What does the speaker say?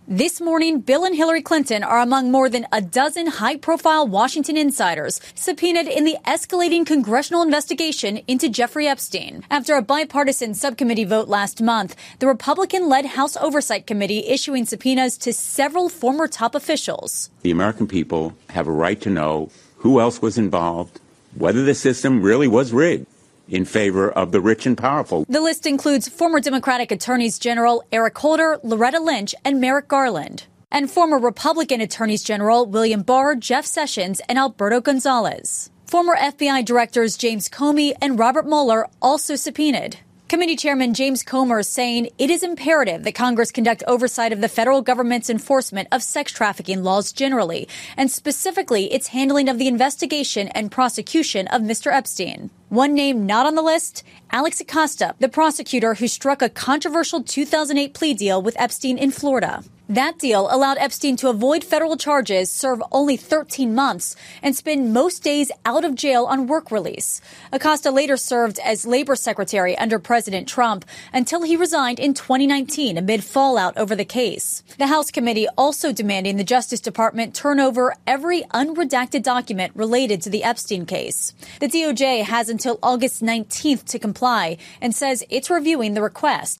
This morning, Bill and Hillary Clinton are among more than a dozen high-profile Washington insiders subpoenaed in the escalating congressional investigation into Jeffrey Epstein. After a bipartisan subcommittee vote last month, the Republican-led House Oversight Committee issuing subpoenas to several former top officials. The American people have a right to know who else was involved, whether the system really was rigged in favor of the rich and powerful. The list includes former Democratic Attorneys General Eric Holder, Loretta Lynch, and Merrick Garland, and former Republican Attorneys General William Barr, Jeff Sessions, and Alberto Gonzales. Former FBI Directors James Comey and Robert Mueller also subpoenaed. Committee Chairman James Comer saying it is imperative that Congress conduct oversight of the federal government's enforcement of sex trafficking laws generally, and specifically its handling of the investigation and prosecution of Mr. Epstein. One name not on the list, Alex Acosta, the prosecutor who struck a controversial 2008 plea deal with Epstein in Florida. That deal allowed Epstein to avoid federal charges, serve only 13 months, and spend most days out of jail on work release. Acosta later served as labor secretary under President Trump until he resigned in 2019 amid fallout over the case. The House committee also demanding the Justice Department turn over every unredacted document related to the Epstein case. The DOJ has until August 19th to comply and says it's reviewing the request.